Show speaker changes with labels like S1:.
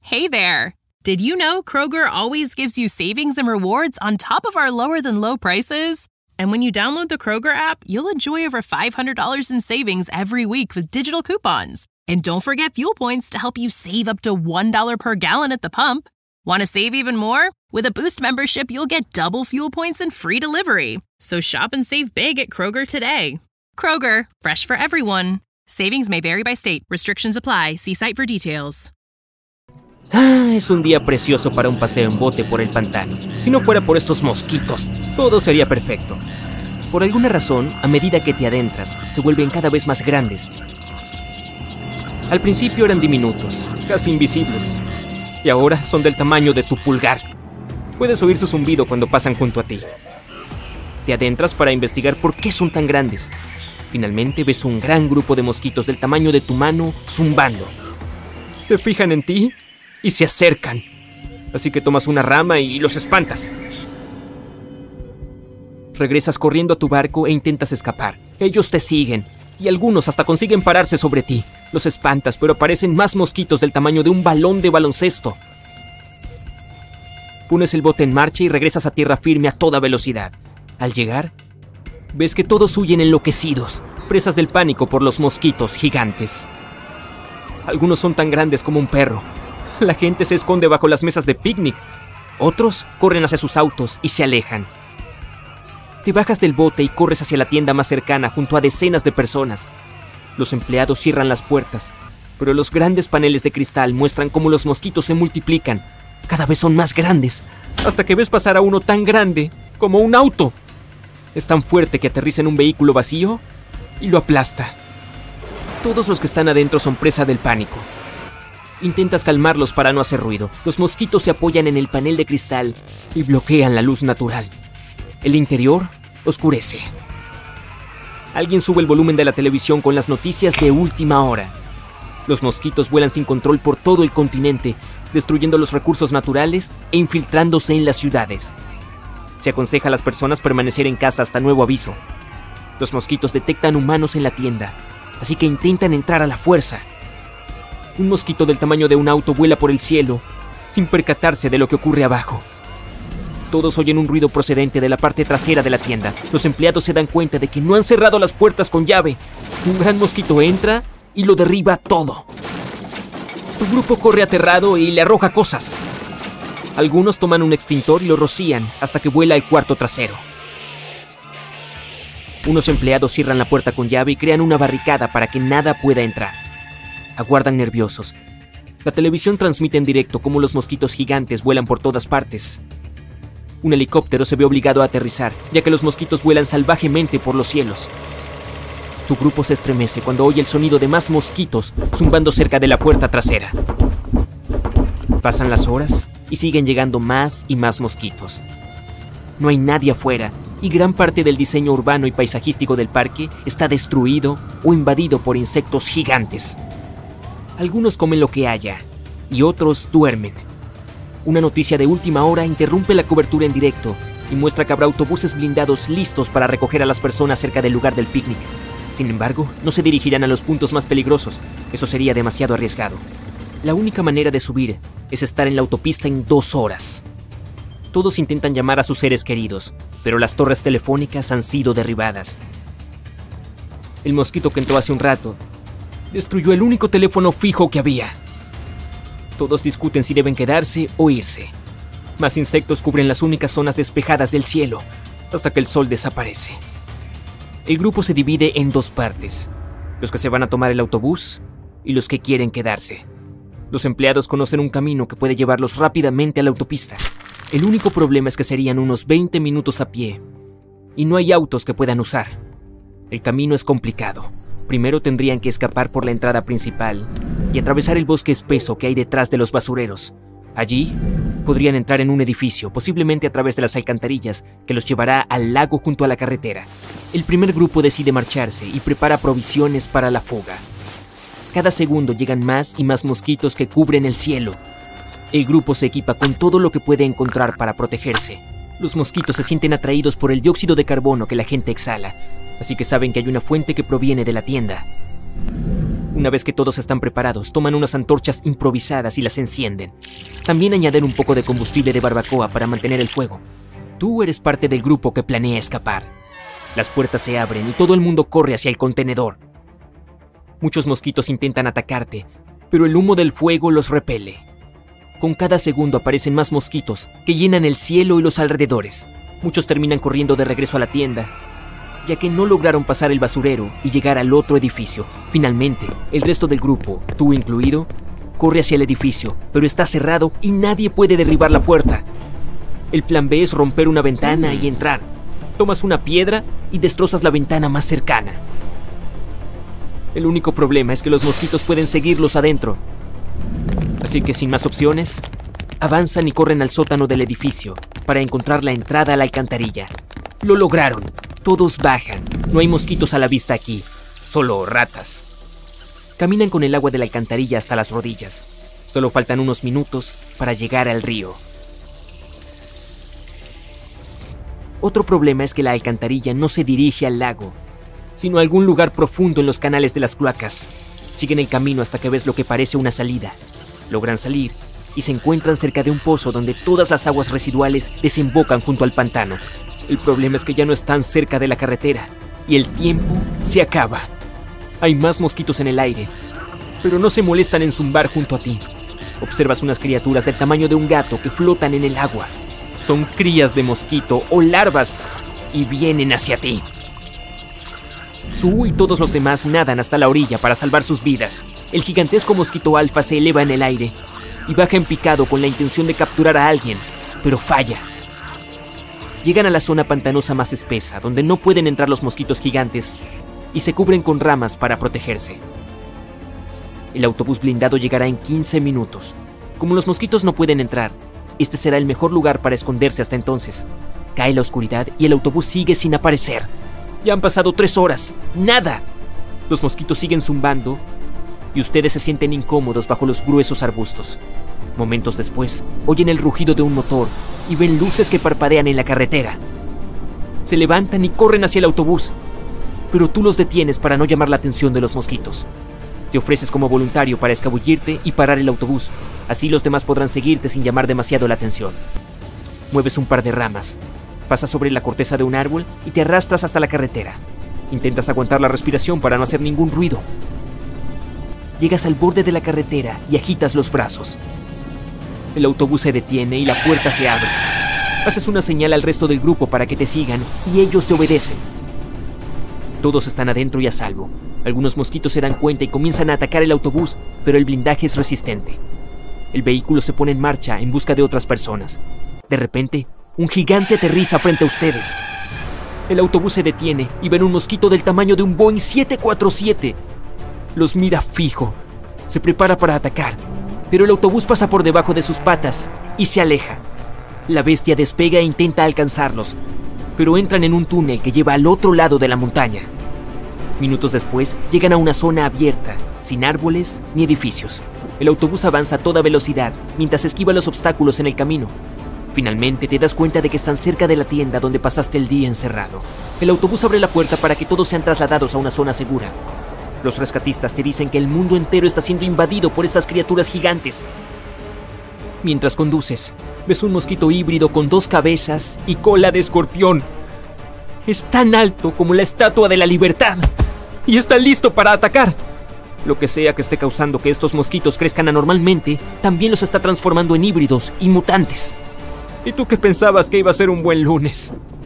S1: Hey there! Did you know Kroger always gives you savings and rewards on top of our lower-than-low prices? And when you download the Kroger app, you'll enjoy over $500 in savings every week with digital coupons. And don't forget fuel points to help you save up to $1 per gallon at the pump. Want to save even more? With a Boost membership, you'll get double fuel points and free delivery. So shop and save big at Kroger today. Kroger, fresh for everyone. Savings may vary by state. Restrictions apply. See site for details.
S2: Es un día precioso para un paseo en bote por el pantano. Si no fuera por estos mosquitos, todo sería perfecto. Por alguna razón, a medida que te adentras, se vuelven cada vez más grandes. Al principio eran diminutos, casi invisibles. Y ahora son del tamaño de tu pulgar. Puedes oír su zumbido cuando pasan junto a ti. Te adentras para investigar por qué son tan grandes. Finalmente ves un gran grupo de mosquitos del tamaño de tu mano zumbando. Se fijan en ti y se acercan. Así que tomas una rama y los espantas. Regresas corriendo a tu barco e intentas escapar. Ellos te siguen y algunos hasta consiguen pararse sobre ti. Los espantas, pero aparecen más mosquitos del tamaño de un balón de baloncesto. Pones el bote en marcha y regresas a tierra firme a toda velocidad. Al llegar, ves que todos huyen enloquecidos, presas del pánico por los mosquitos gigantes. Algunos son tan grandes como un perro. La gente se esconde bajo las mesas de picnic. Otros corren hacia sus autos y se alejan. Te bajas del bote y corres hacia la tienda más cercana junto a decenas de personas. Los empleados cierran las puertas, pero los grandes paneles de cristal muestran cómo los mosquitos se multiplican. Cada vez son más grandes, hasta que ves pasar a uno tan grande como un auto. Es tan fuerte que aterriza en un vehículo vacío y lo aplasta. Todos los que están adentro son presa del pánico. Intentas calmarlos para no hacer ruido. Los mosquitos se apoyan en el panel de cristal y bloquean la luz natural. El interior oscurece. Alguien sube el volumen de la televisión con las noticias de última hora. Los mosquitos vuelan sin control por todo el continente, destruyendo los recursos naturales e infiltrándose en las ciudades. Se aconseja a las personas permanecer en casa hasta nuevo aviso. Los mosquitos detectan humanos en la tienda, así que intentan entrar a la fuerza. Un mosquito del tamaño de un auto vuela por el cielo, sin percatarse de lo que ocurre abajo. Todos oyen un ruido procedente de la parte trasera de la tienda. Los empleados se dan cuenta de que no han cerrado las puertas con llave. Un gran mosquito entra y lo derriba todo. Tu grupo corre aterrado y le arroja cosas. Algunos toman un extintor y lo rocían hasta que vuela al cuarto trasero. Unos empleados cierran la puerta con llave y crean una barricada para que nada pueda entrar. Aguardan nerviosos. La televisión transmite en directo cómo los mosquitos gigantes vuelan por todas partes. Un helicóptero se ve obligado a aterrizar, ya que los mosquitos vuelan salvajemente por los cielos. Tu grupo se estremece cuando oye el sonido de más mosquitos zumbando cerca de la puerta trasera. Pasan las horas y siguen llegando más y más mosquitos. No hay nadie afuera y gran parte del diseño urbano y paisajístico del parque está destruido o invadido por insectos gigantes. Algunos comen lo que haya y otros duermen. Una noticia de última hora interrumpe la cobertura en directo y muestra que habrá autobuses blindados listos para recoger a las personas cerca del lugar del picnic. Sin embargo, no se dirigirán a los puntos más peligrosos. Eso sería demasiado arriesgado. La única manera de subir es estar en la autopista en 2 horas. Todos intentan llamar a sus seres queridos, pero las torres telefónicas han sido derribadas. El mosquito que entró hace un rato destruyó el único teléfono fijo que había. Todos discuten si deben quedarse o irse. Más insectos cubren las únicas zonas despejadas del cielo, hasta que el sol desaparece. El grupo se divide en 2 partes: los que se van a tomar el autobús y los que quieren quedarse. Los empleados conocen un camino que puede llevarlos rápidamente a la autopista. El único problema es que serían unos 20 minutos a pie, y no hay autos que puedan usar. El camino es complicado. Primero tendrían que escapar por la entrada principal y atravesar el bosque espeso que hay detrás de los basureros. Allí podrían entrar en un edificio, posiblemente a través de las alcantarillas, que los llevará al lago junto a la carretera. El primer grupo decide marcharse y prepara provisiones para la fuga. Cada segundo llegan más y más mosquitos que cubren el cielo. El grupo se equipa con todo lo que puede encontrar para protegerse. Los mosquitos se sienten atraídos por el dióxido de carbono que la gente exhala, así que saben que hay una fuente que proviene de la tienda. Una vez que todos están preparados, toman unas antorchas improvisadas y las encienden. También añaden un poco de combustible de barbacoa para mantener el fuego. Tú eres parte del grupo que planea escapar. Las puertas se abren y todo el mundo corre hacia el contenedor. Muchos mosquitos intentan atacarte, pero el humo del fuego los repele. Con cada segundo aparecen más mosquitos que llenan el cielo y los alrededores. Muchos terminan corriendo de regreso a la tienda, ya que no lograron pasar el basurero y llegar al otro edificio. Finalmente, el resto del grupo, tú incluido, corre hacia el edificio, pero está cerrado y nadie puede derribar la puerta. El plan B es romper una ventana y entrar. Tomas una piedra y destrozas la ventana más cercana. El único problema es que los mosquitos pueden seguirlos adentro. Así que sin más opciones, avanzan y corren al sótano del edificio para encontrar la entrada a la alcantarilla. Lo lograron. Todos bajan. No hay mosquitos a la vista aquí, solo ratas. Caminan con el agua de la alcantarilla hasta las rodillas. Solo faltan unos minutos para llegar al río. Otro problema es que la alcantarilla no se dirige al lago, sino a algún lugar profundo en los canales de las cloacas. Siguen el camino hasta que ves lo que parece una salida. Logran salir y se encuentran cerca de un pozo donde todas las aguas residuales desembocan junto al pantano. El problema es que ya no están cerca de la carretera y el tiempo se acaba. Hay más mosquitos en el aire, pero no se molestan en zumbar junto a ti. Observas unas criaturas del tamaño de un gato que flotan en el agua. Son crías de mosquito o larvas y vienen hacia ti. Tú y todos los demás nadan hasta la orilla para salvar sus vidas. El gigantesco mosquito alfa se eleva en el aire y baja en picado con la intención de capturar a alguien, pero falla. Llegan a la zona pantanosa más espesa, donde no pueden entrar los mosquitos gigantes, y se cubren con ramas para protegerse. El autobús blindado llegará en 15 minutos. Como los mosquitos no pueden entrar, este será el mejor lugar para esconderse hasta entonces. Cae la oscuridad y el autobús sigue sin aparecer. Ya han pasado 3 horas. ¡Nada! Los mosquitos siguen zumbando y ustedes se sienten incómodos bajo los gruesos arbustos. Momentos después, oyen el rugido de un motor y ven luces que parpadean en la carretera. Se levantan y corren hacia el autobús, pero tú los detienes para no llamar la atención de los mosquitos. Te ofreces como voluntario para escabullirte y parar el autobús. Así los demás podrán seguirte sin llamar demasiado la atención. Mueves un par de ramas, pasas sobre la corteza de un árbol y te arrastras hasta la carretera. Intentas aguantar la respiración para no hacer ningún ruido. Llegas al borde de la carretera y agitas los brazos. El autobús se detiene y la puerta se abre. Haces una señal al resto del grupo para que te sigan y ellos te obedecen. Todos están adentro y a salvo. Algunos mosquitos se dan cuenta y comienzan a atacar el autobús, pero el blindaje es resistente. El vehículo se pone en marcha en busca de otras personas. De repente, un gigante aterriza frente a ustedes. El autobús se detiene y ven un mosquito del tamaño de un Boeing 747. Los mira fijo. Se prepara para atacar, pero el autobús pasa por debajo de sus patas y se aleja. La bestia despega e intenta alcanzarlos, pero entran en un túnel que lleva al otro lado de la montaña. Minutos después, llegan a una zona abierta, sin árboles ni edificios. El autobús avanza a toda velocidad, mientras esquiva los obstáculos en el camino. Finalmente, te das cuenta de que están cerca de la tienda donde pasaste el día encerrado. El autobús abre la puerta para que todos sean trasladados a una zona segura. Los rescatistas te dicen que el mundo entero está siendo invadido por estas criaturas gigantes. Mientras conduces, ves un mosquito híbrido con 2 cabezas y cola de escorpión. Es tan alto como la Estatua de la Libertad y está listo para atacar. Lo que sea que esté causando que estos mosquitos crezcan anormalmente, también los está transformando en híbridos y mutantes. ¿Y tú qué pensabas que iba a ser un buen lunes?